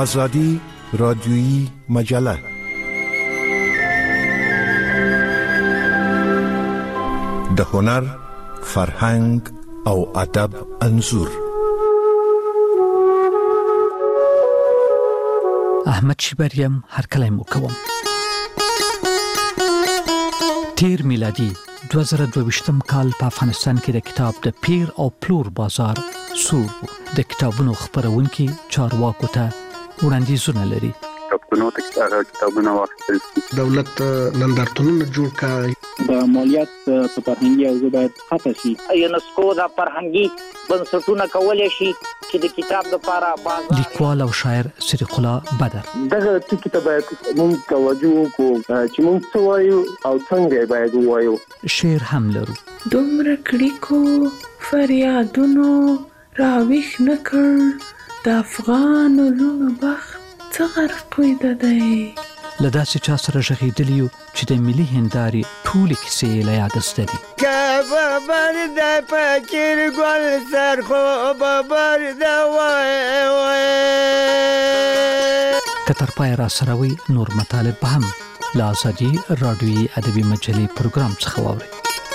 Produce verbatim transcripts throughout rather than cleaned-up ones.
آزادی رادیویی مجله. د هنر، فرهنګ او ادب انځور. احمد شیبریم هر کله مو کوم. تیر میلادي دوه زره دوه ویشتم کال په افغانستان کې د کتاب د پیر او پلور بازار سور د کتابونو خبرونکي چارواکو ته وړاندیزونه لري. کتابونو ته کتابونه واخیستل دولت نندارتونونه جوړ کړي، د مالیات په فرهنګي او باید خطا شي. یونسکو د فرهنګي بنسټونه کولای شي چې د کتاب لپاره بازار. لیکوال او شاعر صدیق الله بدر دغه ټکی ته باید موږ توجه وکړو چې موږ څه وایو او څنګه باید وایو. شعر هم لرو. دومره کړیکو فریادونو راویښ نکړ د افغان لونو بخت څه غرق وي د دی. له داسې چا سره غږېدلي یو چې د ملي هندارې ټولې کیسې له یاده زده دي. که ببر د فقیر ګل سر خو ببر د وای وای که تر پایه را سره وي نور مطالب به هم له ازادي راډیویي ادبي مجلې پروګرام څخه واورئ.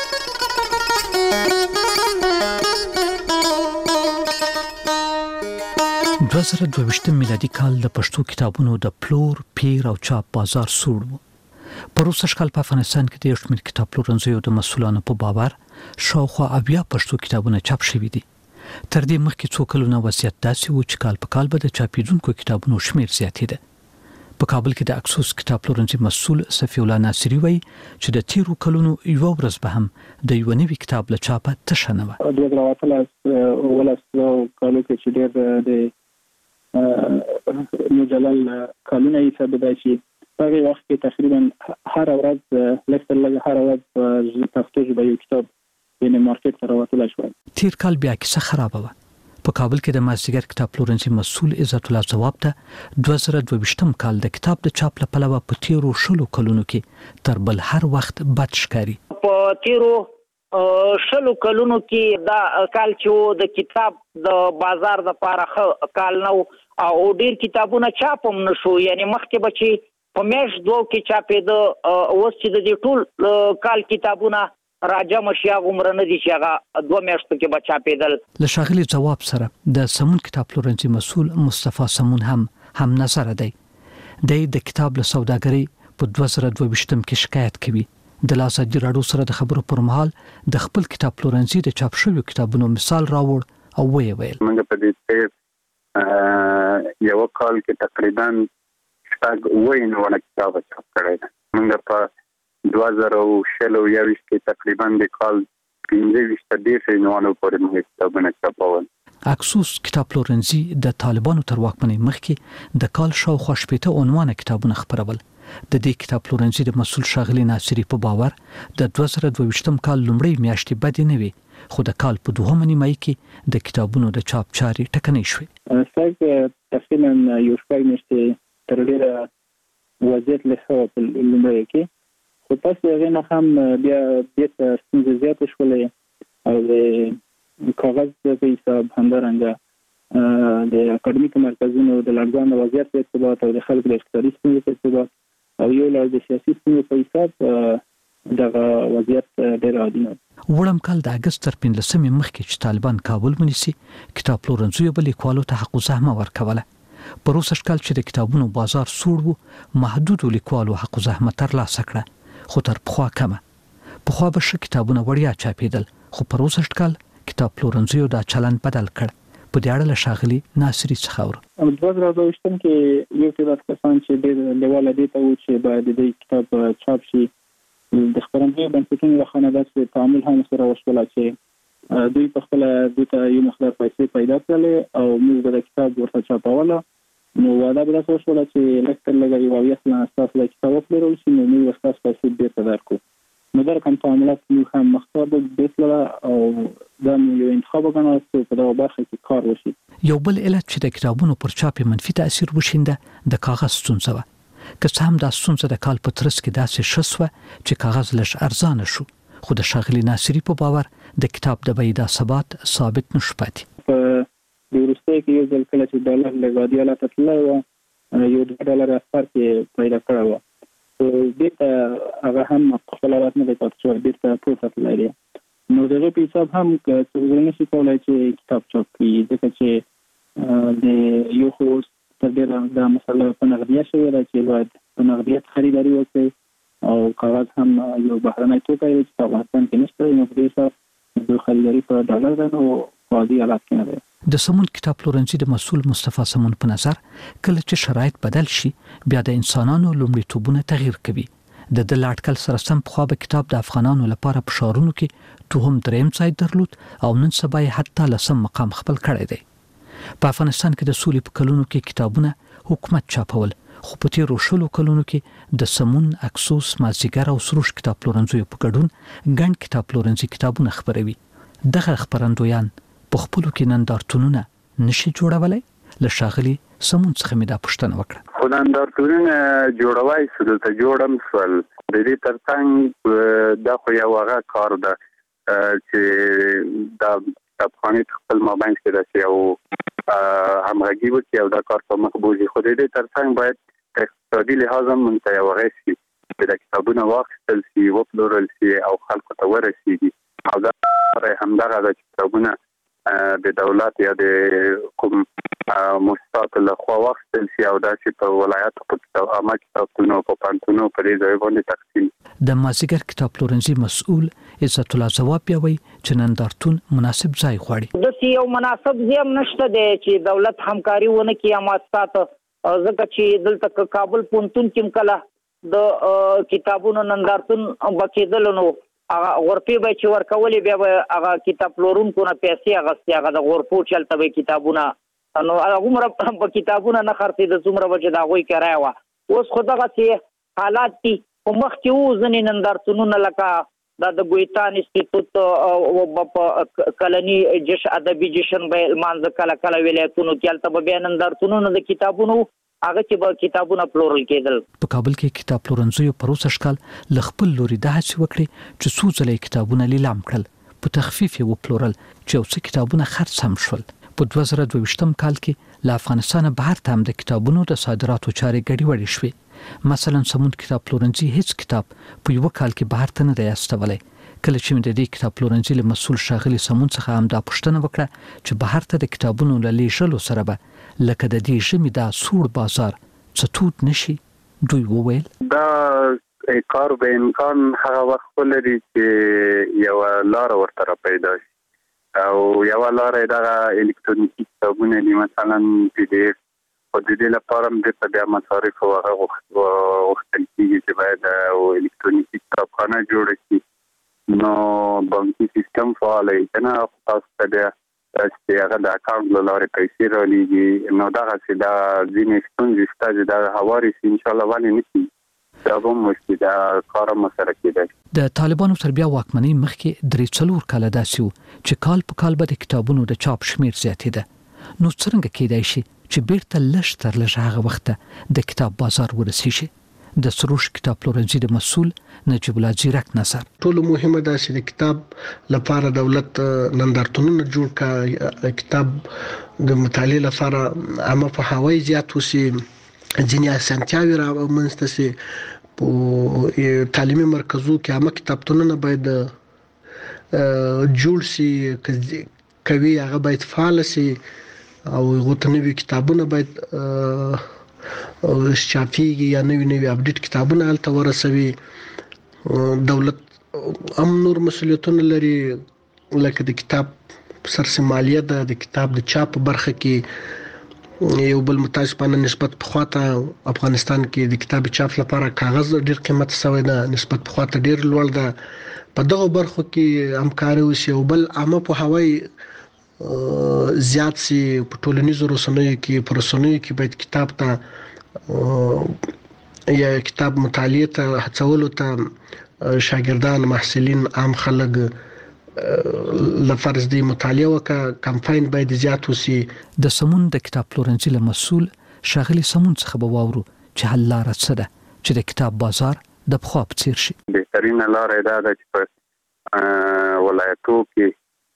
دوه زره دوه ویشتم میلادي کال د پښتو کتابونو د پلور، پیر او چاپ بازار سوړ و. په وروسته کال په افغانستان کې د یو شمېر کتاب پلورنځیو د مسؤلانو په باور شاوخوا اویا پښتو کتابونه چاپ شوي دي. تر دې مخکې څو کلونه وضعیت داسې و چې کال په کال به د چاپېدونکو کتابونو شمېر زیاتېده. په کابل کې د اکسوس کتاب پلورنځي مسؤل صفي الله ناصري وایي چې د تیرو کلونو یوه ورځ به هم د یوه نوي کتاب له چاپه تشه نه وه. دوه زره اوولس کالو کې چې ډېر د مجلل کالونه یې ثابت شي، په هغه وخت کې تقریبا هر ورځ لږ تر لږه هر ورځ په پښتو ژبه یو کتاب د مارکیټ ته راوتلی شوی. تیر کال بیا کیسه خرابه وه. په کابل کې د مازدیګر کتاب پلورنځي مسؤل عزت الله ځواب ته دوه زره دوه ویشتم کال د کتاب د چاپ له پلوه په تیرو شلو کلونو کې تر بل هر وخت بد ښکاري. په تیرو شلو کلونو کې دا کال چې د کتاب د بازار د لپاره کال نو او ډیر کتابونه چاپ هم نشو، یعنی مخکې به چې په میاشت دوه کې چاپېده، اوس چې د دې ټول کال کتابونه راجمع شي هغه عمر نه دي چې هغه دوه میاشتو کې به چاپېدل. له ښاغلي ځواب سره د سمون کتاب پلورنځي مسؤل مصطفی سمون هم هم نظر دی. د کتاب له سوداګرۍ په دوه زره دوه ویشتم کې شکایت کوي. د ازادي راډیو سره د خبرو پر مهال د خپل کتاب پلورنځي د چاپ شویو کتابونو مثال راوړ او ویې ویل موږ په دې یو کال کې تقریبا شپږ اووه نوي کتاب چاپ کړي دي. موږ په دوه زره شل یویشت کې تقریبا د کال پنځه ویشت دېرش نوي پورې موږ کتابونه چاپول. اکسوس کتاب پلورنځي د طالبانو تر واکمنۍ مخکې د کال شاوخوا شپېته عنوانه کتابونه خپرول. د دې کتاب پلورنځي د مسؤل ښاغلي ناصري په باور د دوه زره دوه ویشتم کال لومړۍ میاشتې بدې نه وي، خو د کال په دوهمه نیمایي کې د کتابونو د چاپ چارې ټکنۍ شوې. څنګه تقریبا یو شپږ میاشتې تر ډېره وضعیت له ښه په لومړۍ کې، خو پس د هغې نه هم بیا بېرته ستونزې زیاتې شولې او د کاغذ په حساب همدارنګه د اکاډمیکو مرکزونو د لړزان وضعیت په ارتباط او د خلکو د اقتصادي ستونزو په ارتباط او یو لړ د سیاسي ستونزو په حساب دغه وضعیت ډېر عادي نه. وړم کال د اګست تر پنځلسمې مخکې چې طالبان کابل ونیسي، کتاب پلورنځیو به لیکوالو ته حق الزحمه ورکوله. په وروسته کال چې د کتابونو بازار سوړ و، محدودو لیکوالو حق الزحمه ترلاسه کړه، خو تر پخوا کمه. پخوا به ښه کتابونه وړیا چاپېدل، خو په وروسته کال کتاب پلورنځیو دا چلند بدل کړ. په دې اړه له ښاغلي ناصري څخه اورو. دوه زره دوه ویشتم کې یو تعداد کسان چې ډېر لیواله دې ته و چې باید د دې کتاب چاپ شي، د خپرندویو بنسټونو له خوا نه داسې تعامل هم سره وشوله چې دوی په خپله دوی ته یو مقدار پیسې پیدا کړلې او موږ به د کتاب ورته چاپوله. نو وعده به داسې وشوله چې لږ تر لږه یو اویا سلنه ستاسو د کتاب وپلورل شي، نو موږ به ستاسو پیسې بېرته درکړو. نو دا رقم تعاملات موږ هم مخته بیتلله او دا یو انتخاب وګڼل چې په دغه برخه کې کار وشي. یو بل علت چې د کتابونو پر چاپ منفي تاثیر وشینده د کاغذ ستونزه وه. که څه هم دا ستونزه د کال په ترڅ کې داسې ښه شوه چې کاغذ لږ ارزانه شو، خو د ښاغلي ناصري په باور د کتاب د بیې دا ثبات ثابت نشو پاتې. په وروستیو کې یو ځل کله چې ډالر له عادي حالته تللی وه، یو ډالر اثر کې پیدا کړو او دې هغه هم خپل راتنه د تاسو بیرته پروسس لري نو دغه په حساب هم څنګه نشي کولای چې کتاب چاپ کړي ځکه چې د یو خو تر ډیره د مسله په نغدیه شوی دا چې باید په نغدیت خریداري وکړي او کاغذ هم یو بهرنی توکی دی چې په افغانستان کې نشته نو په دې حساب د خریداري په ډالر ده نو قاضي حالات کې نه دی د سمون کتاب پلورنځي د مسؤل مصطفی سمون په نظر کله چې شرایط بدل شي بیا د انسانانو لومړیتوبونه تغییر کوي د د لاټکل سره سم په خو به کتاب د افغانانو لپاره په شارونو کې توهم دریم ځای درلود او نن سبا حتی لسم مقام خپل کړی دی په افغانستان کې د سولې په کلونو کې کتابونه حکومت چاپول خو په تیرو شلو کلونو کې د سمون اکسوس مازیګر او سروش کتاب پلورنځي په ګډون ګڼ کتاب پلورنځي کتابونه خبروي دغه خبرندویان په خپل کې نندارتونونه نشي جوړولای له شاغلي سمون څخه مې دا پوښتنه وکړه خو نندارتونونه جوړوي څه ته جوړم سوال د دې ترڅنګ دا خو یو هغه کار ده چې د افغاني خپل مابین کې راځي او همغږي وکړي او دا کار په مخ بوزي خو د دې ترڅنګ باید اقتصادي لحاظ هم متیاوغه شي چې د کتابونو واخیستل شي وپلورل شي او خلکو ته ورسیږي او دا همدغه د کتابونو د دولت یا د کوم مؤسسات له خوا واخیستل شي او دا چې په ولایتو په عامه کتابتونو په پانتونو په دې ځای باندې تقسیم د مازیګر کتاب پلورنځي مسؤل عزت الله جواب پیوي چې نندارتون مناسب ځای غواړي د یو مناسب ځای نشته دی چې دولت همکاري ونه کوي مؤسسات ځکه چې دلته کابل پونتون کې کله د کتابونو نندارتون بکیدل نو هغه غرفي به چې ورکولې بیا به هغه کتاب پلورونکو نه پیسې اغستې هغه د غرفو چلته به کتابونه نو هغه عمره په کتابونه نه خرڅې د څومره به چې د هغوی کرایه وه اوس خو دغسې حالات دي په مخکې وو ځینې نندارتونونه لکه دا د ګویتان انسټیټوټ په کلني جشن ادبي جشن به لمانځه کله کله ولایتونو کې هلته به بیا نندارتونونه د کتابونو هغه چې به کتابونه پلورل کېدل په کابل کې کتاب پلورنځیو پروسه شکل ل خپل لوري د هڅې وکړي چې څو ځله کتابونه لیلام کړل په تخفیف یې وپلورل چې یو څه کتابونه خرڅ هم شول په دوه زره دوه ویشتم کال کې له افغانستان بهر ته هم د کتابونو د صادراتو چارې ګډوډې شوې مثلا سمون کتاب پلورنځي هیڅ کتاب په یو کال کې بهر ته نه دی استولی کله چې د دې کتاب پلورنځي له مسؤل شاغلي سمون څخه هم دا پوښتنه وکړه چې بهر ته د کتابونو له لیږلو سره به لکه د دې ژمي دا سوړ بازار څټوت نشي دوی وویل دا کار به امکان هغه وخت ولري چې یو لار ورته پیدا شي او یو لار دغه الکترونیکي کتابونه دي مثلا پی ډي اف او د دې لپاره هم د بیا مصارف او هغه وختل کېږي چې باید او الکترونیکي کتابخانه جوړ شي نو بانکي سیستم فعال وي کنه تاسو ته چې هغه د اکاونټ له لارې پیسې رالیږي نو دغه چې دا ځینې ستونزې شته چې دا هواري شي انشاءالله ولې نه کېږي دا به هم وشي دا کار هم سره کېدای د طالبانو تر بیا واکمنۍ مخکې درې څلور کاله داسې وو چې کال په کال به د کتابونو د چاپ شمېر زیاتېده نو څرنګه کېدای شي چې بیرته لږ تر لږ هغه وخته د کتاب بازار ورسیږي د سروش کتاب پلورنځي د مسؤل نجیب الله زیرک نظر ټول مهمه ده چې د کتاب لپاره دولت نندارتونونه جوړ کړي کتاب د مطالعه لپاره عامه پوهاوی زیات وشي ځینې اسانتیاوې رامنځته شي په تعلیمي مرکزو کې عامه کتابتونونه باید جوړ شي کوي هغه باید فعال شي او غوښتنوي کتابونه باید او شافيږي یا نوې نوې اپډیټ کتابونه الته ورسوي دولت هم نور مسؤلیتونه لري لکه د کتاب سرسمالیه ده د کتاب د چاپ برخه کې یو بل متاسفانه نسبت په خواته افغانستان کې د کتاب چاپ لپاره کاغذ ډیر قیمت شوی ده نسبت په خواته ډیر لوړ ده په دغه برخو کې همکاري وشي او بل عامه په هوای زیات سي په ټولنیزو رسنیو کې پر رسنیو کې باید کتاب ته یا کتاب مطالعه ته هڅولو ته شاګردان محصلین عام خلک لفرض دی مطالعه وکړه کمپاین باید زیات وسی د سمون د کتاب پلورنځي له مسؤل شاغلي سمون څخه به واورو چې حل لار څه ده چې د کتاب بازار د بخوا په څیر شي بهترین لار دا ده چې په ولایتو کې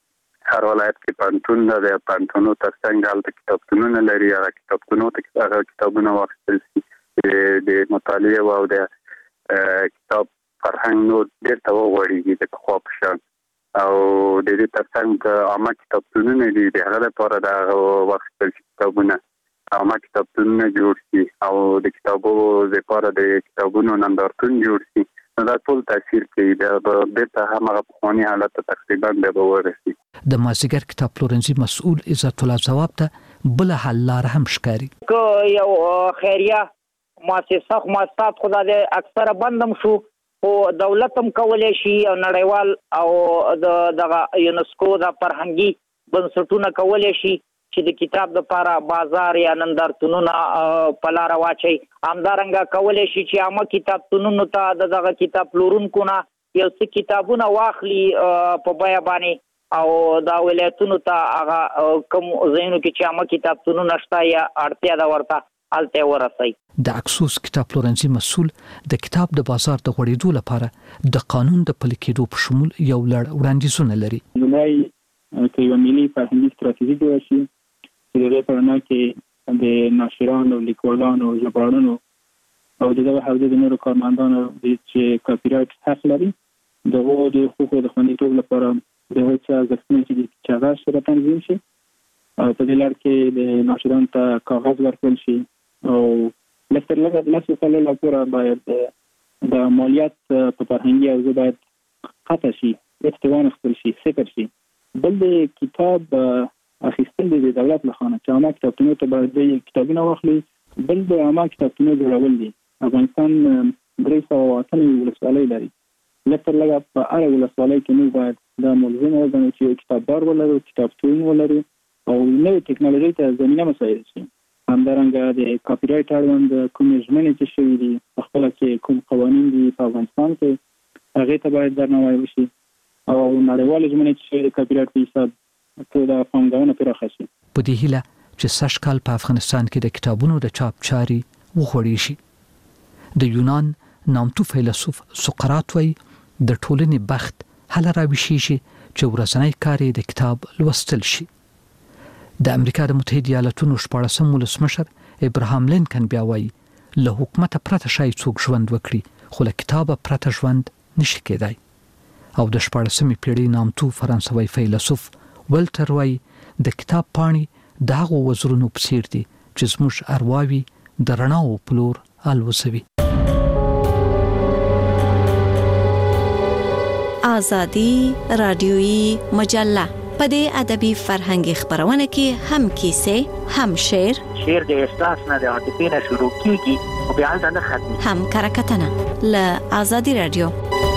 هر ولایت کې پانتون د پانتونو ترڅنګ هلته کتابتونونه لري. هغه کتابتونو ته هغه کتابونه واخیستل شي د مطالعه او د کتاب فرهنګ نو ډېر ته وغوړېږي د پخوا په شان. او د دې ترڅنګ عامه کتابتونونه دي د هغه لپاره د واخیستل شي کتابونه عامه کتابتونونه جوړ شي او د کتابو لپاره د کتابونو نندارتون جوړ شي. نو دا ټول تاثیر کوي د بیرته همغه پخواني حالت ته تقریبا به ورسي. د مازیګر کتاب پلورنځي مسؤل عزت الله جواب ته بل حل لار هم ښکاري. که یو خیریه مؤسسه مؤسسات خدای اکثره بندم شو او دولت هم کولای شي او نړیوال او د دغه یونسکو د فرهنګي بنسټونه کولای شي چې د کتاب لپاره بازار یا نندارتونونه په لار واچي. همدارنګه کولای شي چې عامه کتابتونونو ته دغه کتاب پلورونکو نه یو څه کتابونه واخلي په بیه باندې او دا ولایتونو ته هغه کوم ځایونو کې چې عامه کتابتونونه شته یا اړتیا ده ورته هلته ورسي. د اکسوس کتاب پلورنځي مسؤل د کتاب د بازار د غوړېدو لپاره د قانون د پلي کېدو په شمول یو لړ وړاندیزونه لري. لومړی که یو ملي فرهنګي ستراتیژي جوړه شي چې د دې په رڼا کې د ناشرانو، لیکوالانو، ژباړونو او د دغه حوزې د نورو کارمندانو چې کاپي رایټ حق لري دغه د حقوقو د خوندیتوب لپاره د هغو څه ارزښتونه چې دي چې هغه سره تنظیم شي او په دې لړ کې د ناشرانو ته کاغذ ورکړل شي او لکه لکه لاسو کله لپاره باید د مالیات په فرهنګي حوزه باید قطع شي، اتوان خپل شي، صفر شي. بل د کتاب اخیستل د دولت له خانه چې عامه کتابتونو ته باید د کتابونه واخلي. بل د عامه کتابتونو جوړول دي. افغانستان درې سوه اتنه ولسوالۍ لري. لکه لکه په هره ولسوالۍ کې موږ باید دا ملزم وګڼو چې کتابدار ولرو، کتابتون ولرو او نوې ټکنالوژي ته زمینه مساعد شي. همدارنګه د کاپي رایټ اړوند کومې ژمنې چې شوي دي په خپله کې کوم قوانین دي په افغانستان کې هغې ته باید درناوی وشي او نړیوالې ژمنې چې شوي د کاپي رایټ په حساب ټوله پانګونه پراخه شي. په دې هیله چې سږ کال په افغانستان کې د کتابونو د چاپ چارې وغوړې شي. د یونان نامتو فیلسوف سقراط وایي د ټولنې بخت هله راویښیږي چې ورځنی کار یې د کتاب لوستل شي. د امریکا د متحده ایالاتونو شپاړسم ولسمشر ابراهام لینکن بیا وایي له حکومت پرته شاید څوک ژوند وکړي خو له کتابه پرته ژوند نشي کېدای. او د شپاړسمې پیړۍ نامتو فرانسوي فیلسوف ولټر وایي د کتاب پاڼې د هغو وزرونو په څیر دي چې زموږ ارواوې د رڼاو په لور الوزوي. آزادي رادیویي مجله په دې ادبي فرهنګي خبرونه کې هم کیسې، هم شعر شعر د احساس نه د عاطفې نه شروع کیږي او بیا نه ختمي، هم کرکټنه له آزادي رادیو.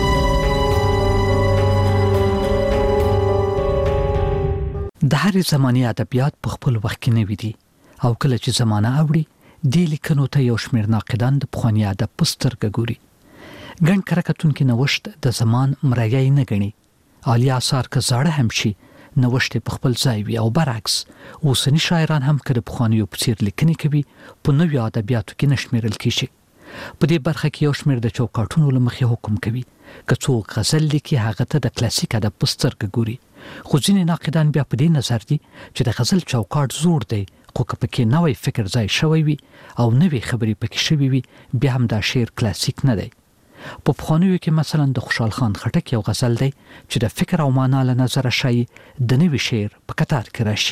د هر زماني ادبیات په خپل وخت کې نوي دي او کله چې زمانه اوړي د لیکنو ته یو شمېر ناقدان د پخواني ادب په سترګه ګوري. ګڼ کرکټونکي نوښت د زمان مریی نه ګڼي. عالی آثار که زاړه هم شي نوښت په خپل ځای وي او برعکس اوسني شاعران هم که د پخوانیو په څېر لیکنې کوي په نویو ادبیاتو کې نه شمېرل کېږي. په دې برخه کې یو شمېر د چوکاټونو له مخې حکم کوي. که څوک غزل لیکي هغه ته د کلاسیک ادب په سترګه ګوري. خو ځینې ناقدان بیا په دې نظر دي چې د غزل چوکاټ زوړ دی خو که پکې نوی فکر ځای شوی وي او نوې خبرې پکې شوي وي بیا هم دا شعر کلاسیک نه دی. په پخوانیو کې مثلا د خوشحال خان خټک یو غزل دی چې د فکر او معنا له نظره شایي د نوي شعر په کتار کې راشي.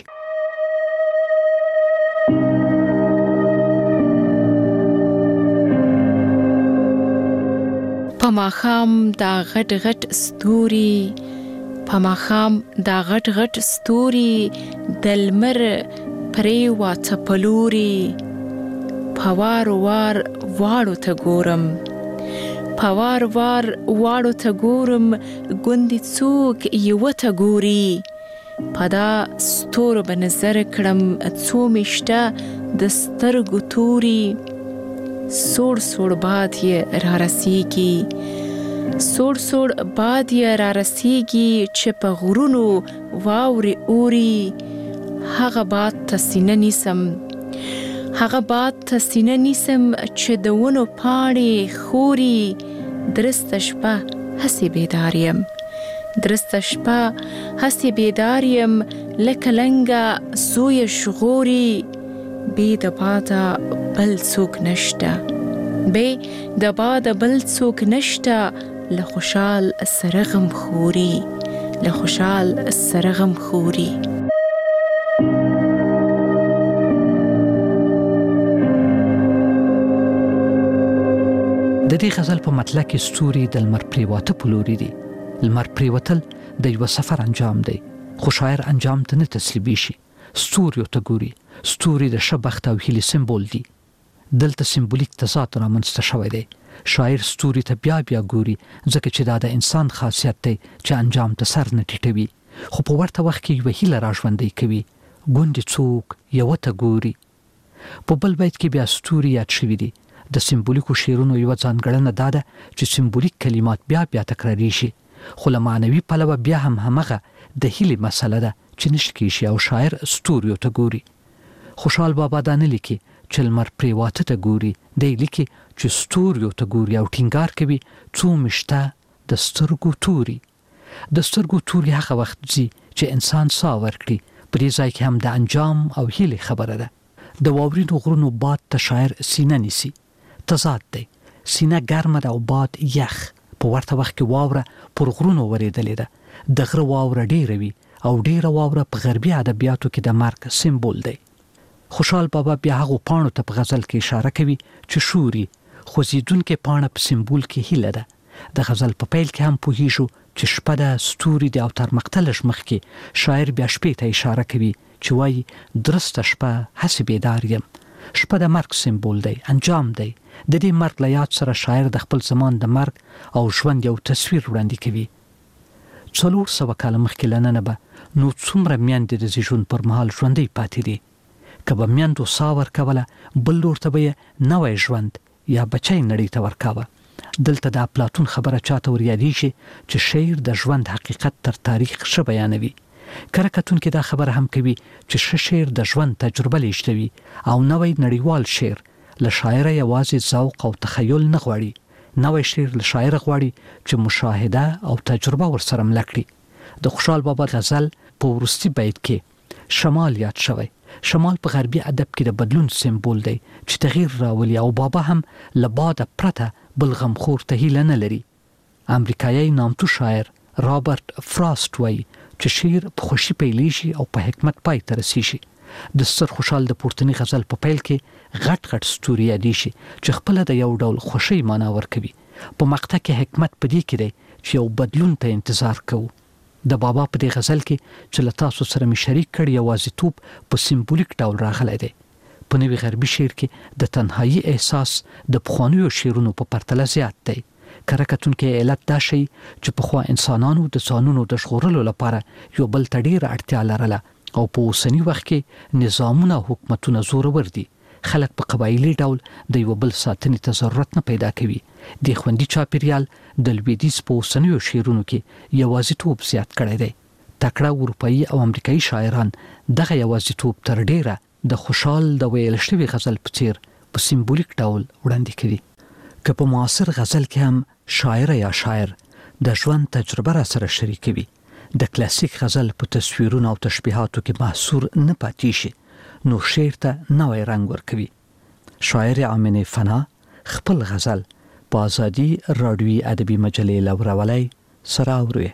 په ماښام دا غټ غټ ستوري، په ماښام دا غټ غټ ستوري د لمر پرې واته پلوري، په وار وار واړو ته ګورم، په وار وار واړو ته ګورم، ګوندې څوک یوه ته ګوري، په دا ستورو به نظر کړم څو میشته د سترګو توري، سوړ سوړ باد یې را رسیږي، سوړ سوړ باد یې را رسیږي چې په غرونو واورې اوري، هغه باد ته سینه نیسم، هغه باد ته سینه نیسم چې د ونو پاڼې خوري، درسته شپه هسې بیدار یم درسته شپه هسې بیدار یم لکه لنګه زویه شغوري بې د باده بل څوک نشته بې د باده بل څوک نشته له خوشحال سره غم خوري له خوشحال سره غم خوري. د دې غزل په مطلع کې ستوري د لمر پریواته په لوري دي. لمر پریوتل د یو سفر انجام دی، خو شاعر انجام ته نه تسلیمي شي. ستوري ته ګوري، ستوري د شبخت او هیلې سمبول دي. دلته سمبولیک تضاد رامنځته شوی دی. شاعر ستوري ته بیا بیا ګوري ځکه چې دا د انسان خاصیت دی چې انجام ته سر نه ټیټوي، خو په ورته وخت کې یوه هیله راژوندی کوي. ګوندې څوک یوه ته ګوري. په بل بیت کې بیا ستوري یاد شوي دي. د سمبولیکو شعرونو یوه ځانګړنه دا ده چې سمبولیک کلمات بیا بیا تکراري شي، خو له معنوي پلوه بیا هم همغه د هیلې مسله ده چې نشي کېږي او شاعر ستوریو ته ګوري. خوشحال بابا دا نه لیکي چې لمر پریواته ته ګوري، دی لیکي چې ستوریو ته ګوري او ټینګار کوي څو مشته د سترګو توري. د سترګو توري هغه وخت ځي چې انسان ساه ورکړي. په دې ځای کې هم د انجام او هیلې خبره ده. د واورینو غرونو باد ته شاعر سینه نیسي. تضاد دی، سینه ګرمه ده او باد یخ. په ورته وخت کې واوره پر غرونو ورېدلې ده. د غره واوره ډیره وي او ډیره واوره په غربي ادبیاتو کې د مرګ سمبول دی. خوشحال بابا بیا هغو پاڼو ته په غزل کې اشاره کوي چې شوري، خوځېدونکې پاڼه په سمبول کې هیله ده. د غزل په پیل کې هم پوهیږو چې شپه ده، ستوري دي او تر مقطع لږ مخکې شاعر بیا شپې ته اشاره کوي چې وایي درسته شپه هسې بیدار یم. شپه د مرګ سمبول دی، انجام دی. د دې مرګ له یاد سره شاعر د خپل زمان د مرګ او ژوند یو تصویر وړاندې کوي. څلور سوه کاله مخکې له ننه به نو څومره میندې د زیږون پر مهال ژوندۍ پاتې دي. که به میندو ساه ورکوله، بل لور ته به یې نوی ژوند یا بچی نړۍ ته ورکاوه. دلته د اپلاتون خبره چاته ور یادېږي چې شعر د ژوند حقیقت تر تاریخ ښه بیانوي. کره کتونکي دا خبره هم کوي چې ښه شعر د ژوند تجربه لیږدوي او نوی نړیوال شعر له شاعره یوازې ذوق او تخیل نه غواړي. نوی شعر له شاعره غواړي چې مشاهده او تجربه ورسره مله کړي. د خوشحال بابا غزل په وروستي بیت کې شمال یاد شوی. شمال په غربي ادب کې د بدلون سمبول دی چې تغییر راولي او بابا هم له باده پرته بل غمخور ته هیله نه لري. امریکایي نامتو شاعر رابرټ فراست وایي چې شعر په خوشي پیلېږي او په حکمت پای ته رسیږي. د ستر خوشحال د پورتني غزل په پیل کې غټ غټ ستوري یادېږي چې خپله د یو ډول خوشۍ معنا ورکوي. په مقطع کې حکمت په دې کې دی چې یو بدلون ته انتظار کوو. د بابا په دې غزل کې چې له تاسو سره مې شریک کړ یوازیتوب په سمبولیک ډول راغلی دی. په نوي غربي شعر کې د تنهایی احساس د پخوانیو شعرونو په پرتله زیات دی. کره کتونکي علت دا شی چې پخوا انسانانو د ځانونو د ژغورلو لپاره یو بل ته ډېره اړتیا لرله او په اوسني وخت کې نظامونه او حکومتونه زورور دي. خلک په قبایلي ډول د یو بل ساتنې ته ضرورت نه پیدا کوي. د خوندي چاپیریال د لویدیځ په اوسنیو شعرونو کې یوازیتوب زیات کړی دی. تکړه اروپایي او امریکایي شاعران دغه یوازیتوب تر ډیره د خوشحال د ویل شوي غزل په څیر په سمبولیک ډول وړاندې کوي. که په معاصر غزل کې هم شاعر یا شاعر د ژوند تجربه را سره شریکوي، د کلاسیک غزل په تصویرونو او تشبیهاتو کې محصور نه پاتې شي، نو شعر ته نوی رنګ ورکوي. شاعر آمنه فنا خپل غزل په آزادي راډیوي ادبي مجلې لورولی سره اوري.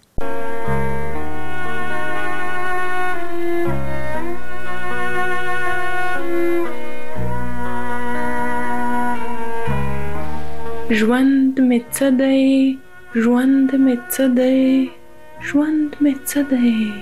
ژوند مې څه دی، ژوند مې څه دی، ژوند مې څه دی،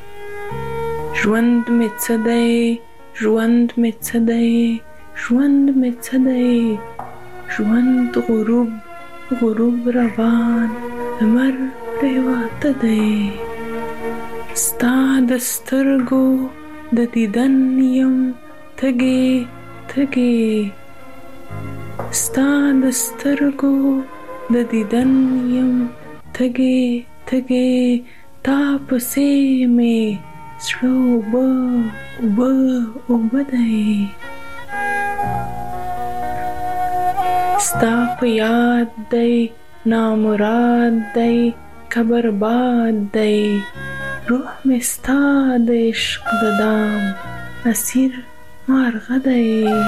ژوند مې څه دی، ژوند مې څه دی، ژوند مې څه دی، ژوند غروب غروب روان لمر پریواته دی. ستا د سترګو د دیدن یم تږې تږې، ستا د سترګو د دیدن یم تږې تږې، تا پسې مې زړه اوبه اوبه اوبه دی. ستا په یاد دی نامراد دی برباد دی روح می ستا د عشق د دام اسیر مارغه دی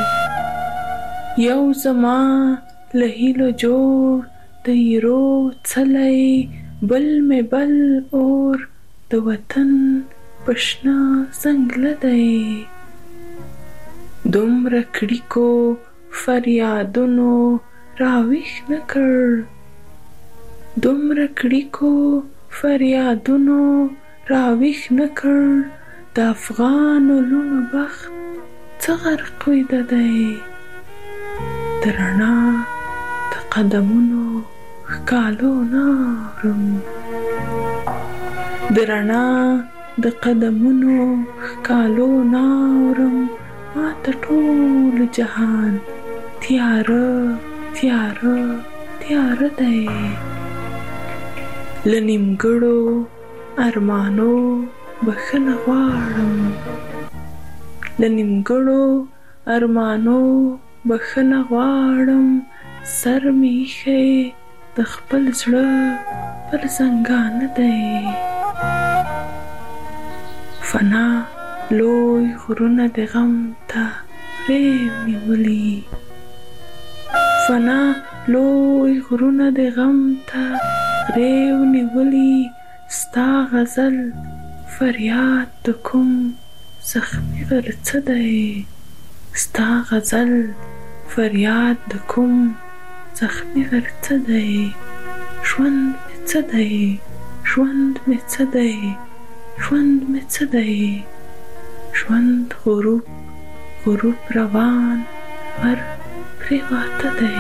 یو زما له هیلو جوړ د ایرو څلی بل می بل اور د وطن پشنا زنګله دی دومره کړیکو فریادونو راویښ نه کړ دومره کړیکو فریادونو راویښ نه کړ د افغانو لونو بخت څه غرق ویده دی د رڼا د قدمونو ښکالو نه اورم د رڼا د قدمونو ښکالو نه اورم ما ته ټول جهان تیاره تیاره تیاره دی له نیمګړو ارمانو بخښنه غواړم له نیمګړو ارمانو بخښنه غواړم سر مې ایښی د خپل زړه پر زنګانه دی فنا لوی غرونه د غم ته غریو نیولي فنا لوی غرونه د غم ته غریو نیولي ستا غزل فریاد د کوم زخمي غرڅه دی ستا غزل فریاد د کوم زخمي غرڅه دی ژوند مې څه دی ژوند مې څه دی ژوند مې څه دی ژوند غروب غروب روان ور پرېواته دی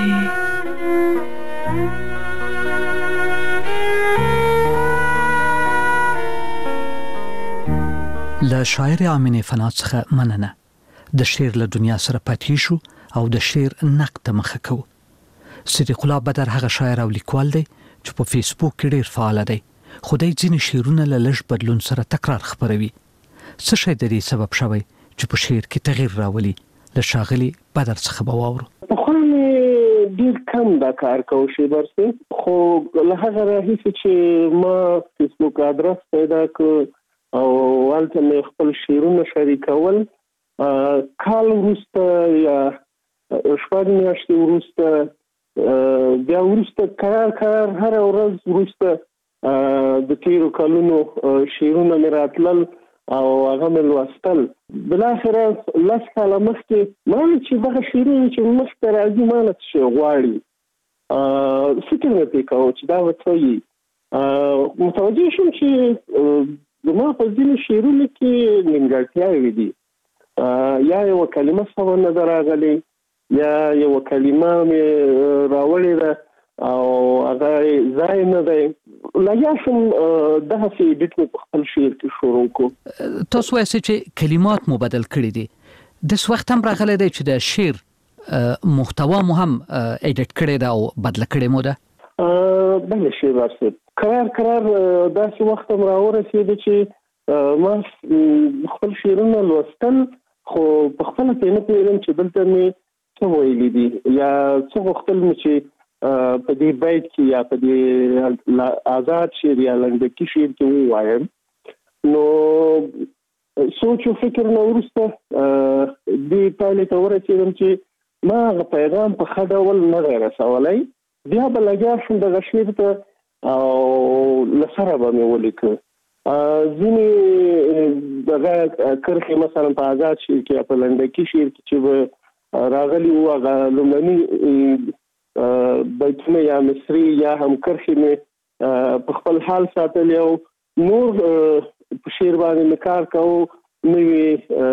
له شاعر امینه فنا څخه مننه د شعر له دنیا سره پاتې شو او د شعر نقد ته مخه کو صدیق الله بدر هغه شاعر او لیکوال دی چې په فیسبوک کې ډیر فعال دی خدای ځینې شعرونه له لږ بدلون سره تکرار خبروي څه شی د دې سبب شوی چې په شعر کې تغییر راولي له شاغلي بدر څخه به واورو خو ډیر کم دا کار کوي شي برسه خو له هغه راهیسې چې ما فیسبوک آدرس پیدا کړ او ولته مې خپل شعرونه شریکول کال وروسته یا شپږ میاشتې وروسته بیا وروسته قرار قرار هر ورځ وروسته د تیرو کلونو شعرونه مې راتلل او هغه مې لوستل بالاخره لس کاله مخکې ما چې دغه شعرونه چې مخته راځي ما نه څه غواړي فکر مې پرې کوه چې دا به څه وي متوجه شوم چې زما په ځینو شعرونو کې نیمګړتیاوې دي یا یوه کلمه سمه نه ده راغلې یا یوه کلمه مې راوړې ده او هغه ځای نه دی لګیا شوم دغسې ایډیټ مې په خپل شعر کې شروع کړو تاسو وایئ چې کلمات مو بدل کړي دي داس وخت هم راغلی دی چې د شعر محتوا مو هم ایډیټ کړې ده او بدله کړې مو ده بله شی برصد قرار قرار داسې وخت هم راورسېده چې ما خپل شعرونه لوستل خو په خپله پرې نه پوهېدم چې دلته مې څه ویلي دي یا څه غوښتل مې چې په دې بیت کې یا په دې آزاد شعر یا لنډکي شعر کې ووایم نو سوچ او فکر نه وروسته دې پایلې ته ورسېدم چې ما هغه پیغام په ښه ډول نه دی رسولی بیا به لګیا شوم دغه شعر ته او له سره به مې ولیکه ځینې دغه کرښې مثلا په آزاد شعر کې یا په لنډکي شعر کې چې به راغلي وو هغه لومړني بیتونه یا مصري یا هم کرښې مې په خپل حال ساتلې او نور په شعر باندې مې کار کوو نوې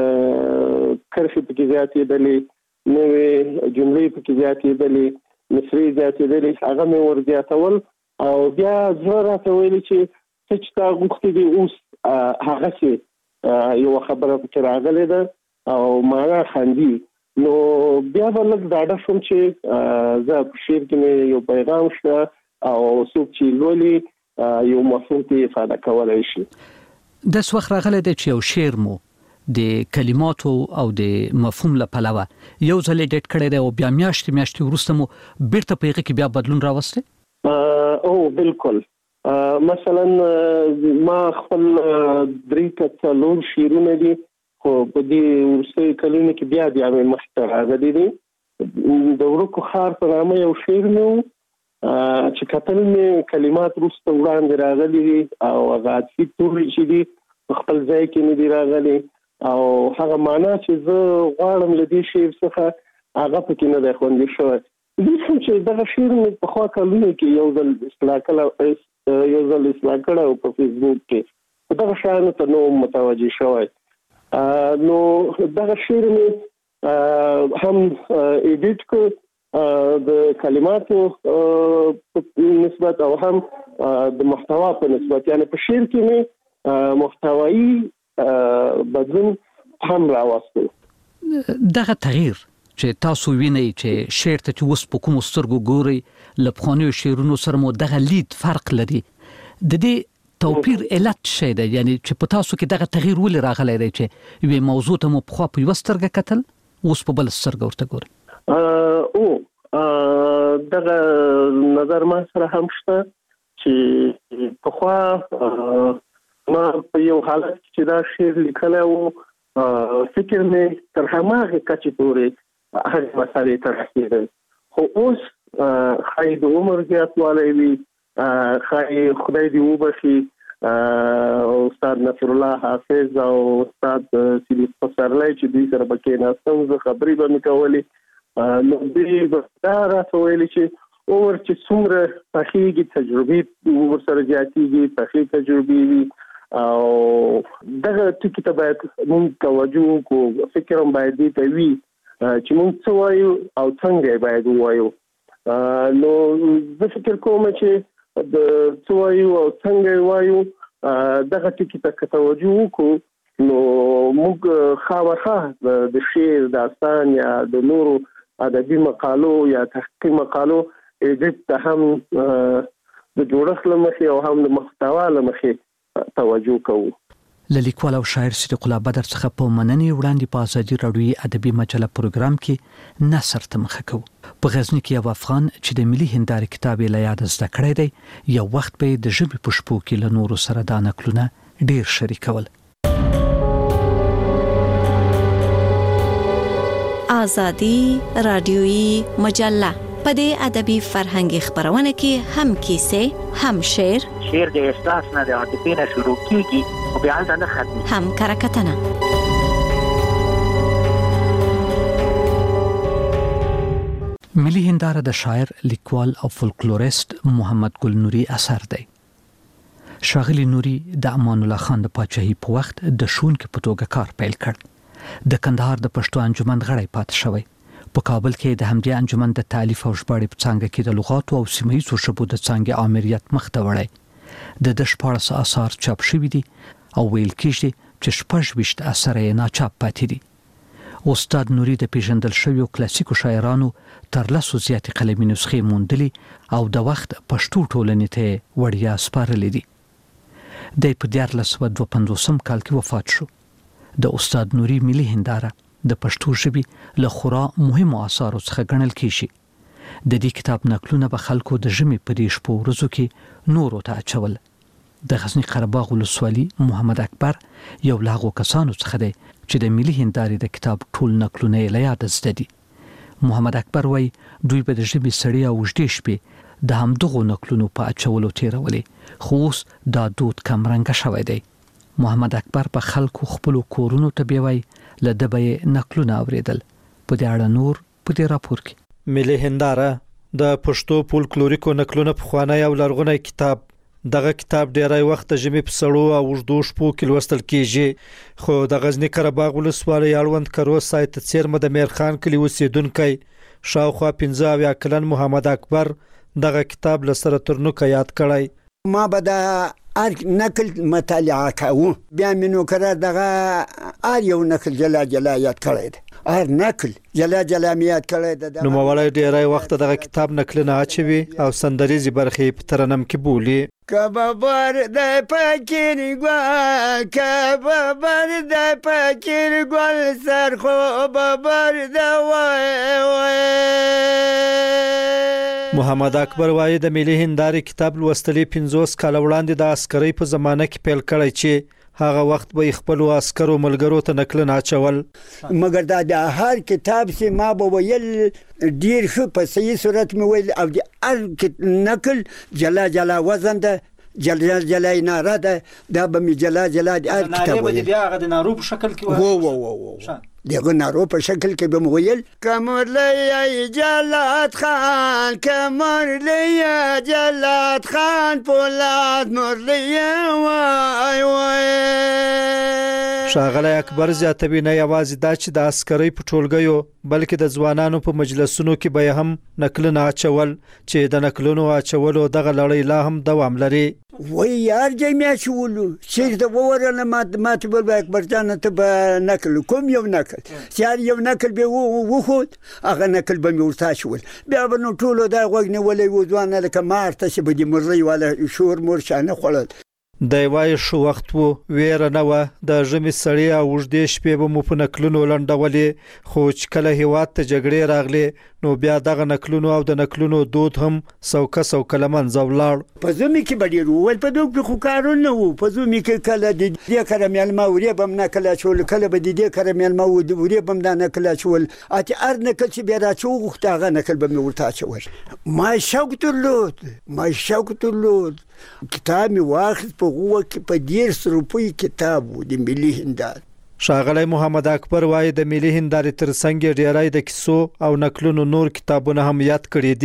کرښې پکې زیاتېدلې نوې جملې پکې زیاتېدلې مصري زیاتېدلې هغه مې ور زیاتول او بیا زه راته ویلې چې څه چې تا غوښتې دي اوس هغسې یوه خبره پکې راغلې ده او معنا خندي نو بیا به لږ ډاډه شوم چې زه په شعر کې مې یو پیغام شته او څوک چې لولي یو مفهوم ته افاده کولی شي داس وخت راغلی دی چې یو شعر مو د کلماتو او د مفهوم له پلوه یو ځل ایډیټ کړی دی او بیا میاشتې میاشتې وروسته مو بیرته په هغې کې بیا بدلون راوستی او بالکل مثلا ما خپل درې کڅ لور شیرونه دي خو په دې ورسې کلونه کې بیا بیا مې مخته راغلي دي د ورکو خار په نامه یو شعر مې و چې کتل مې کلمات وروسته وړاندې راغلي دي او هغه عطفي توري چې دي په خپل ځای کې نه دي راغلي او هغه معنا چې زه غواړم له دې شعر څخه هغه پکې نه دی خوندي شوی دې هم چې دغه شعر مې په خوا کلونه کې یو ځل اصلاح کړی یو ځل اصلاح کړی په فیسبوک کې دغه شیانو ته نو متوجه شوی نو دغه شعر مې هم ایډیټ کړ د کلماتو نسبت او هم د محتوا په نسبت یعنی په شعر کې مې محتوایی بدلون هم راوستل دغه تغییر چې تاسو وینئ چې شعر ته اوس په کوم سترګو ګوري له پخوانیو شعرونو سره مو دغه لید فرق لري د دې توپیر علت شي دی یعنی چې په تاسو کې دغه تغییر ولې راغلی دی چې یوه موضوع ته مو په خوا په یوه سترګه کتل اوس په بل سترګه ورته ګورئ او دغه نظر ما سره هم شته چې په خوا ما په یو حالت چې دا شعر لیکلی و فکر مې تر هماغې کچې پورې هغې مسالې ته رسېدی خو اوس ښایي د عمر زیاتوالی وي ښایي خدای دې وبخي استاد نصر الله حافظ او استاد سیدي پسرلی چې دوی سره به کېناستم زه خبرې به مې کولې نو دوی به دا راته ویلي چې عمر چې څومره پخېږي تجربې ورسره زیاتېږي پخې تجربې وي او دغه ټکي ته باید موږ توجه وکړو فکر هم باید دې ته وي چې موږ څه وایو او څنګه یې باید ووایو نو زه فکر کوم چې د څه وایو او څنګه یې وایو دغه ټکي ته که توجه وکړو نو موږ خامخا د شعر داستان یا د نورو ادبي مقالو یا تحقیقي مقالو ایډیټ ته هم د جوړښت له مخې او هم د محتوا له مخې توجه کوو له لیکوال او شاعر صدیق الله بدر څخه په مننې وړاندې په ازادي راډیوي ادبي مجله پروګرام کې نثر ته مخه کوو په غزني کې یو افغان چې د ملي هندارې کتاب له یاد زده کړی دی یو وخت به د ژبې په شپو کې له نورو سره دا نقلونه ډیر شریکول ازادي راډیوي مجله په دې ادبي فرهنګي خبرونه کې هم کیسه هم شعر شعر د احساس نه د عاطفې نه شروع کیږي او بیا هلته نه ختمي هم کرکټنه ملي هنداره د شاعر لیکوال او فولکلوریست محمد ګل نوري اثر دی شاغلی نوري د امان الله خان د پاچاهي په وخت د شون کې په توګه کار پیل کړ د کندهار د پښتو انجمن غړی پات شوی په کابل کې د همدې انجمن د تالیف او ژباړې په څانګه کې د لغاتو او سیمه‌یزو ژبو د څانګې امریت مخ ته وړی د دشپارس اثار چاپ شوي دي او ویل کېږي چې شپږ ویشت اثر یې ناچاپ پاتې دي استاد نوري د پیژندل شویو کلاسیکو شاعرانو تر لسو زیاتې قلمي نسخې موندلې او د وخت پښتو ټولنې ته وړیا سپارلې دي د په دیارلس سوه دوه پنځوسم کال کې وفات شو د استاد نوري ملي هنداره د پښتو ژبې له خورا مهمو اثارو څخه ګڼل کېږي د دې کتاب نقلونه به خلکو د ژمي په دې شپو ورځو کې نورو ته اچول د غزني قره باغ ولسوالي محمد اکبر یو له هغو کسانو څخه دی چې د ملي هندارې د کتاب ټول نقلونه یې له یاده زده دي محمد اکبر وایي دوی به د ژمي سړې او اوږدې شپې د همدغو نقلونو په اچولو تېرولې خو اوس دا دود کمرنګه شوی دی محمد اکبر په خلکو خپلو کورونو ته بیوي له دبې نقلونه اوریدل په دې اړه نور په دې راپور کې ملي هنداره د پښتو فولکلوریکو نقلونه په خوانه او لرغونی کتاب دغه کتاب ډیری وخت د ژمي په سړو او اوږدو شپو کې لوستل کیږي خو د غزنی قره باغ ولسوالۍ اړوند کروز سایت څیرمه د میرخان کلی اوسیدونکی شاوخوا پنځه اویا کلن محمد اکبر دغه کتاب لسره ترنوکه یاد کړی ما به د ار نقل مطالعه کوو بیا مې نو کړه دغه ار یو نقل جلا جلا یاد کړی دی ار نقل جلا جلا مې یاد کړی دی نو مولای ډیری وخت دغه کتاب نقلونه اچوي او سندریزي برخې په ترنم کې بولی کبابر د پکیر ګل کبابر د پکیر ګل سر خو بابر د وای وای محمد اکبر وایي د ملي هندارې کتاب لوستلې پنځوس کال وړاندې د عسکرۍ په زمانه کې پیل کړی چې هغه وخت به خپل عسکرو ملګرو ته نقل ناچول مګر دا د هر کتاب سي ما به ویل ډیر ښه په صحیح صورت مې ویل او د هر نقل جلا جلا وزن ده جلا جلا ناره ده دا به می جلا جلا د هر کتاب ویل بیا هغه د نارو په شکل کې وو وو وو دغه نارو په شکل کې به ویل کمرلی جلات خان کمرلی جلات خان پولاد مرلی وای وای ښاغلی اکبر زیاتوي نه یوازې دا چې د عسکرۍ په ټولګیو بلکې د ځوانانو په مجلسونو کې به هم نقلونه اچول چې د نقلونو اچولو دغه لړۍ لا هم دوام لري وای یار جمعه شولو چې د وورنه ما ما ته بل اکبر جان ته به نقل کوم یو نقل چې یو نقل به وو خود هغه نقل به ورتا شول بیا به نو ټولو دا غوښنه ولې وځوانه لکه مارته چې به د مرزي والا شور مور شانه خړل د وای شو وخت وو ویره نه و د ژمي سړی او وژدې شپې به مو په نقلونو لنډولې خو چې کله هیواد ته جګړې راغلې نو بیا دغه نقلونو او د نقلونو دود هم سوکه سوکه لمنځه ولاړ په زمي کې به ډېر وول په دوی خو کارونه نه وو په زمي کې کله د دې کره مېلمه ورې به نه کله شول کله به د دې کره مېلمه ورې به نه کله شول اته ار نه کله چې بیا راچو غوښته هغه نقل به مې ورته چول ما شوق درلود ما شوق درلود کتاب می واخذ په غوه کې په ډیر روپۍ کتاب و د ملي هندار ښاغلی محمد اکبر وایي د ملي هندارې ترڅنګ ډیری د کیسو او نقلونو نور کتابونه هم یاد کړي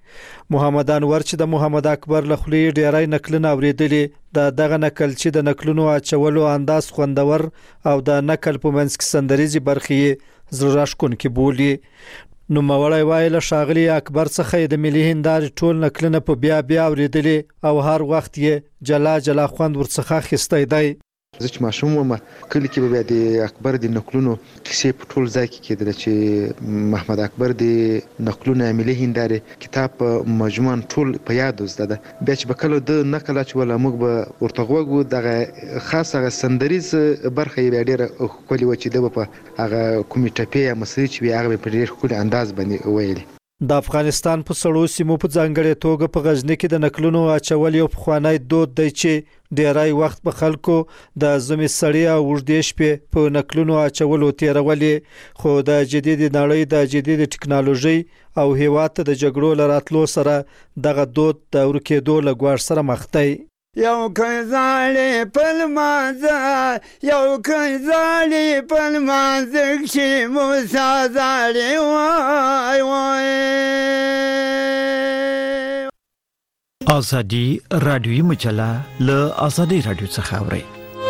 دي محمد انور چې د محمد اکبر له خولې ډیری نقلونه اوریدلې د دغه نقل چې د نقلونو اچولو انداز خوندور او د نقل په منځ کې سندریزي برخې زړه راښکونکي بولي نو مولای وایي له ښاغلي اکبر څخه د ملي هندارې ټول نقلونه په بیا بیا اوریدلې او هر وخت یې جلا جلا خوند ورڅخه اخیستی دی زه چې ماشوم وم کلی کې به بیا د اکبر د نقلونو کیسې په ټول ځای کې کېدله چې محمد اکبر د نقلونه ملي هندارې کتاب په مجموعاً ټول په یاد زده ده بیا چې به کله د نقل اچوله موږ به ورته غوږ وو دغه خاص هغه سندریز برخه یې بیا ډېره ښکلې وه چې ده به په هغه کومې ټپې یا مسرې چې وي هغه به په ډېر ښکلي انداز باندې ویلې د افغانستان په سړو سیمو په ځانګړې توګه په غزنی کې د نقلونو اچول یو پخوانی دود دی چې ډیری وخت په خلکو د زمي سړی او وژدې شپې په نقلونو اچولو تیرولې خو د جدید نړۍ د جدید ټکنالوژي او هیواد ته د جګړو لراتلو سره دغه دود د ورکېدو لګوار سره مخ دی یو کنزالی پلمانزه یو کنزالی پلمانزه کشی موسا زالی وای وای آزادی رادیویی مجله له آزادی رادیو څخه اوري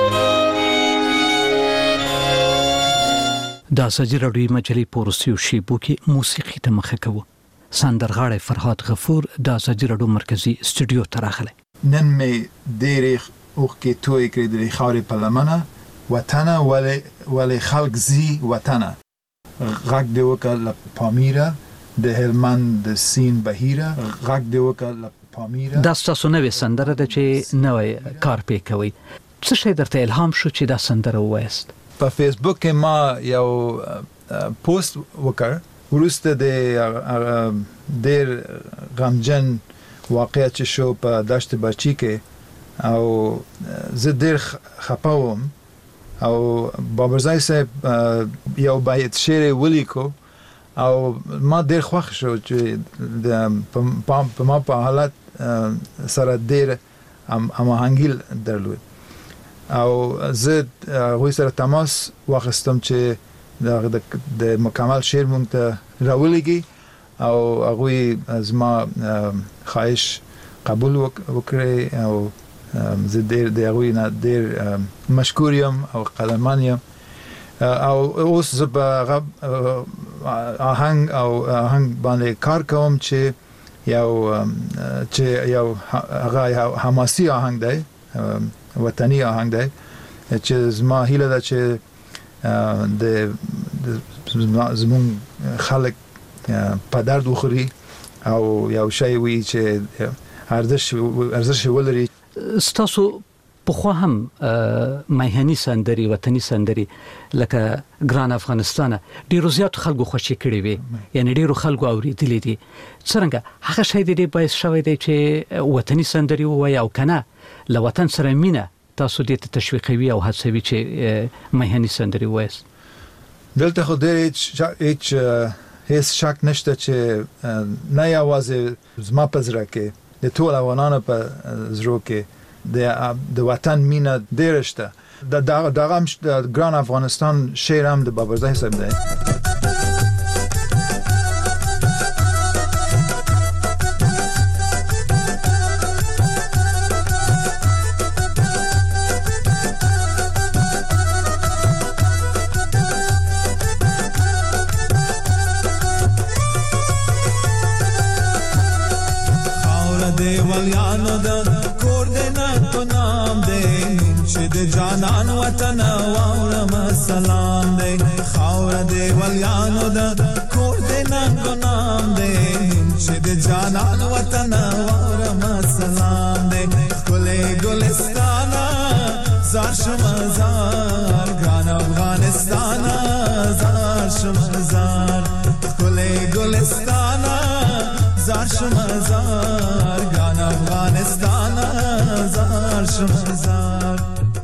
د آزادی رادیویی مجلې پورسیو شیبو کې موسیقي ته مخه کوو سندرغاړی فرهاد غفور د آزادی رادیو مرکزی استودیو ته راغلی نن می دیری اوخ کې توی کړی د خاورې په لمنه وطن ولی ولی خلق زی وطن غږ دی وکړه پامیره د هلمند د سین بهیره غږ دی وکړه پامیره دا ستاسو نوې سندره ده چې نوې کار پې کوي څه شی درته الهام شو چې دا سندره ووایست په فیسبوک کې ما یو پوسټ وکړ وروسته د ډېر غمجن واقعیت چې شو په دشت بچی کې او زه ډېر خپه وم او بابرزای صاحب یو بیت شعر ولیکو او ما ډېر خوښ شو چې د په ما په حالت سره ډېر هماهنګي درلود او زه هغوی سره تماس واخیستم چې د مکمل شعر مونږ ته راولیږي او هغوی زما خواهش قبول وکړي او زه ډېر د هغوی نه ډېر مشکور یم او قدرمن یم او اوس زه په آهنګ او آهنګ باندې کار کوم چې یو چې یو هغه حماسي آهنګ دی وطني آهنګ دی چې زما هیله ده چې د زمونږ خلک په درد وخوري او یو شی وي چې ارزش ارزش ولري ستاسو په خو هم مهني سندري وطني سندري لکه ګران افغانستان ډیرو زیات خلکو خوشی کړي وي یعنی ډیرو خلکو اوریدلې دي څنګه هغه شی دی باعث شوی دی چې وطني سندري وای او کنه له وطن سره مینه تاسو دې ته تشویقوي او هڅوي چې مهني سندري وایس دلته خو دې هیڅ هیڅ شک نشته چې نه یوازې زما په زړه کې د ټول افغانانو په زړه کې د د وطن مینه ډېره شته د دغه د ګران افغانستان شعر هم د بابرزاده صاحب دی جانان وطن واورم سلام دے خاور دے ولیانو دا کور دے ننگو نام دے ننچد جانان وطن واورم سلام دے گلے گلستانا زار شمزار گران افغانستانا زار شمزار گلے گلستانا زار شمزار گران افغانستانا زار شمزار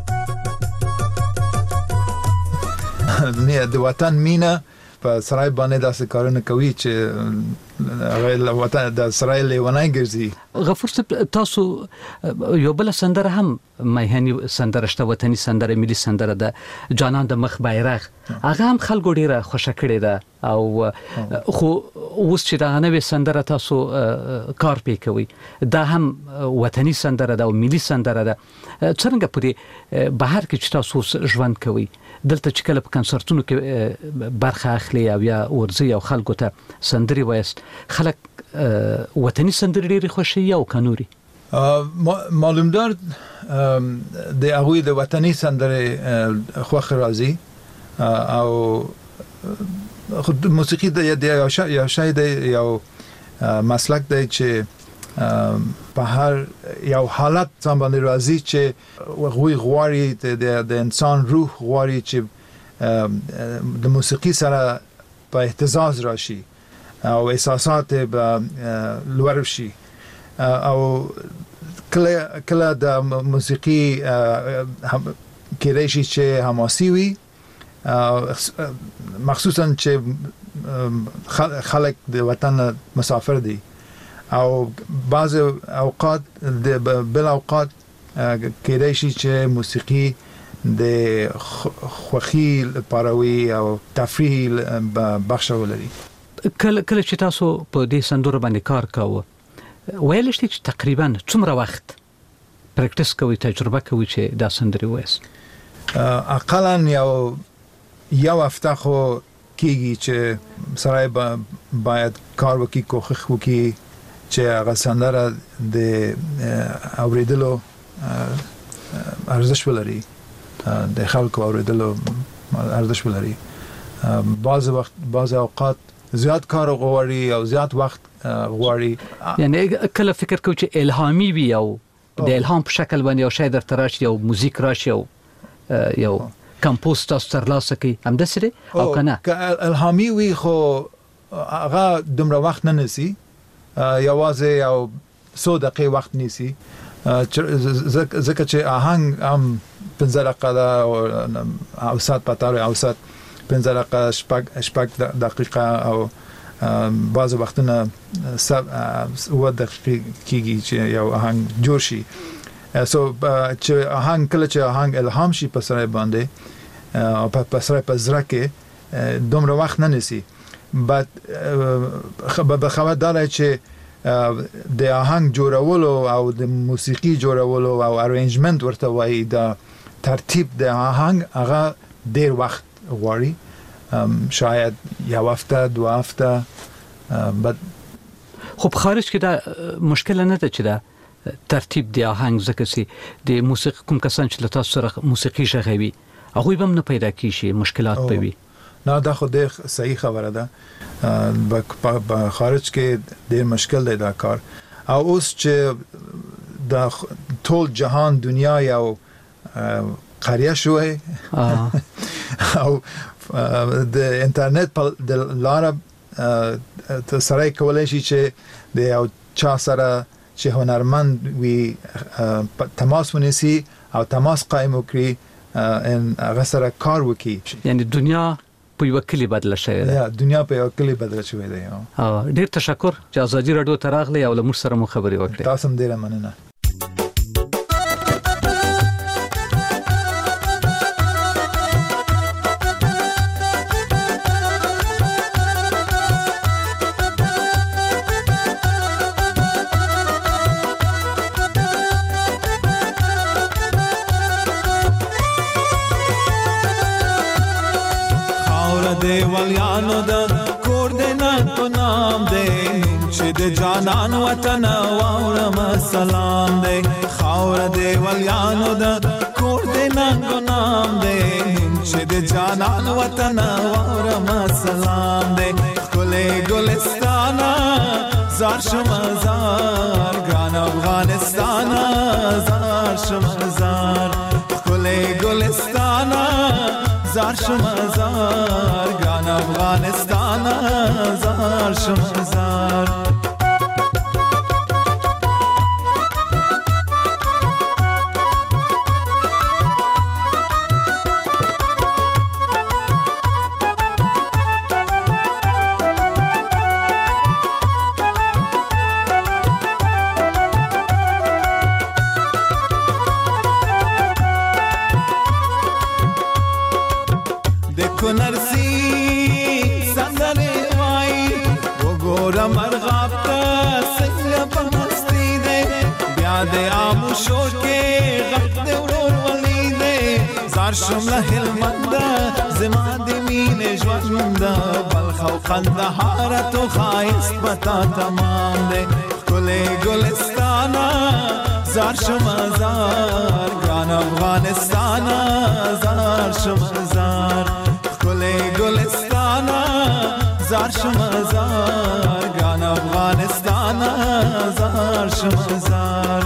نه د وطن مینه په سرای باندې داسې کارونه کوي چې هغه وطن د سرای لیونای ګرځي غفور صاحب تاسو یو بل سندره هم مهني سندره شته وطني سندره ملي سندره ده جانان د مخ بیرغ هغه هم خلکو ډیره خوشا کړی ده او خو اوس چې دا نوې سندره تاسو کار پې کوي دا هم وطني سندره ده او ملي سندره ده څنګه په دې بهر کې چې تاسو ژوند کوي دلته چې کله په کنسرتونو کې برخه اخلي او یا ورزي او خلکو ته سندري وایست خلک وطني سندري ډېری خوشي او کنوري معلوم دار د هغوی د وطني سندري خوښ راځي او موسیقي د یو شای د یو مسلک دی چې په هر یو حالت ځان باندې راځي چې هغوی غواړي د انسان روح غواړي چې د موسیقي سره په اهتزاز راشي او احساسات به لوړ شي او کله کله د موسیقي کېدای شي چې حماسي وي مخصوصا چې خلک د وطن مسافر دي او بعض اوقات د بل اوقات کېدای شي چې موسیقي د خوخي پاروي او تفریح بخش ولري کله کله چې تاسو په دې سندره باندې کار کاوه ویل شئ چې تقریبا څومره وخت پریکټیس کوي تجربه کوي چې دا سندري وایس اقلا یو یو هفته خو کېږي چې سړی باید کار وکړي کوښښ وکړي چې هغه سندره د اوریدلو ارزش ولري د خلکو اوریدلو ارزش ولري بعض وخت بعض اوقات زیات کار غواړي او زیات وخت غواړي یعنی کله فکر کوي چې الهامي وي او د الهام په شکل باندې یو شی درته راشي او موزیک راشي او یو کمپوز تاسو ترلاسه کوي هم د سره او کنه الهامي وي خو هغه دومره وخت نه نسی یوازې یو څو دقیقې وخت نیسي ځکه چې آهنګ هم پنځه دقیقه او ساعت پاتاره او ساعت پنځه دقیقه شپږ شپږ دقیقه او بعض وختونه و دقیقې کېږي چې یو آهنګ جوړ شي سو چې آهنګ کله چې آهنګ الهام شي په سره باندې او په سره په زړه کې دومره وخت نه نیسي بعد به خبر داره چې د آهنګ جوړولو او د موسیقي جوړولو او ارینجمنت ورته وایي د ترتیب د آهنګ هغه ډیر وخت غواړي شاید یو هفته دو هفته بعد خب خارج کې دا مشکل نه ده چې دا ترتیب د آهنګ ځکه چې د موسیقي کوم کسان چې تاسو سره موسیقي شغوي هغه به نه پیدا کیږي مشکلات به وي نه دا خو د صحیح خبره ده په خارج کې ډېر مشکل دی دا کار او اوس چې د ټول جهان دنیا یو قریه شوی او د انټرنیټ په د لاره ته سره کولای شي چې د یو چا سره چې هنرمند وي تماس ونیسي او تماس قائم وکړي ان هغه سره کار وکړي. یعنی دنیا په یو کلی بدل شوې ده. یا دنیا په یو کلی بدل شوې ده. ډیر تشکر چې ازادي رادیو ته راغلی او له موږ سره مو خبرې وکړې. تاسو هم ډیر مننه. دیوالیانو د کور د نن په نام دی چې د جانان وطن واورم سلام دی. خاور دیوالیانو د کور د نن په نام دی چې د جانان وطن واورم سلام دی. ګلې ګلستانا زار شمزار ګران افغانستان زار شمزار. ګلې ګلستانا زار شمزار ګران افغانستان زار شمزار. نرسی سندره وای وګوره مرغاب ته څنګه په مستی دی بیا د آموشو کې غږ د ورور ولی دی. زار شم له هلمند زما د مینې ژوند بلخ او قندهار تو ښایست پتا تمام دی. ښکلی ګلستانه زار شم زار ګران افغانستان زار شم زار. ګلې ګلستانا زار شمزار ګران افغانستان زار شمزار.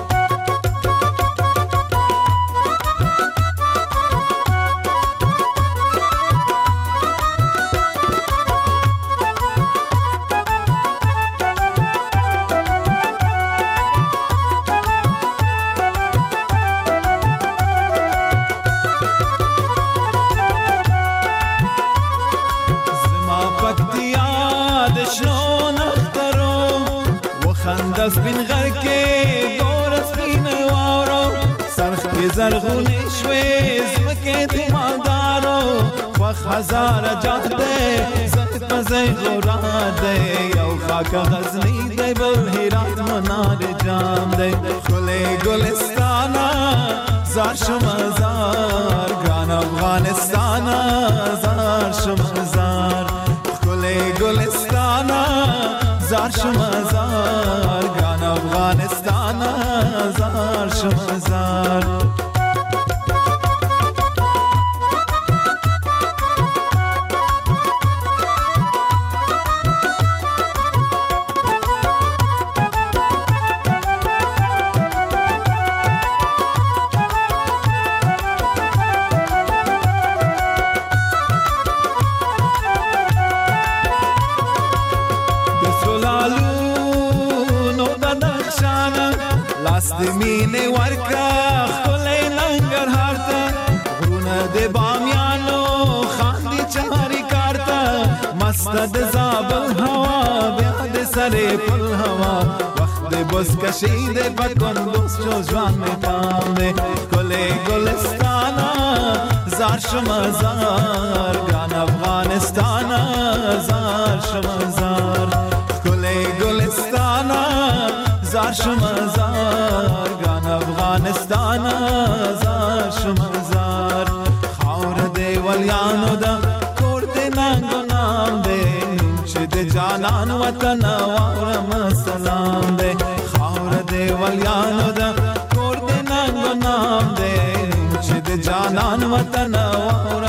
سپین غر کې دور سپین وارو سرخ کې زرغونې شوې زمکې تیماندارو وخ هزار جات دی زید په زی غورا دی یو خاک غزنی دی بل هرات منار جام دی. ښکلی ګلستانا زار شمزار ګران افغانستان زار شمزار. ښکلی ګلستانا زار شمزار ګران افغانستان زار شمزار. لاس د مینې ورکه ښکلی ننګرهار ته غرونه د بامیانو خاندي چارې کار ته مسته د زابل هوا بیا د سرې پل هوا وخت د بزکشي د په کندوز جو ژوند مې پام دی. ښکلی ګلستانه زار شمزار ګران افغانستان زار شمزار. ښکلی ګلستانه زار شمزار ګران افغانستان زار شمزار. خاور دیوالیانو د کور د ننګ نام دی چې د جانان وطن واورم سلام دی. خاور دیوالیانو د کور د ننګ نام دی چې د جانان وطن واورم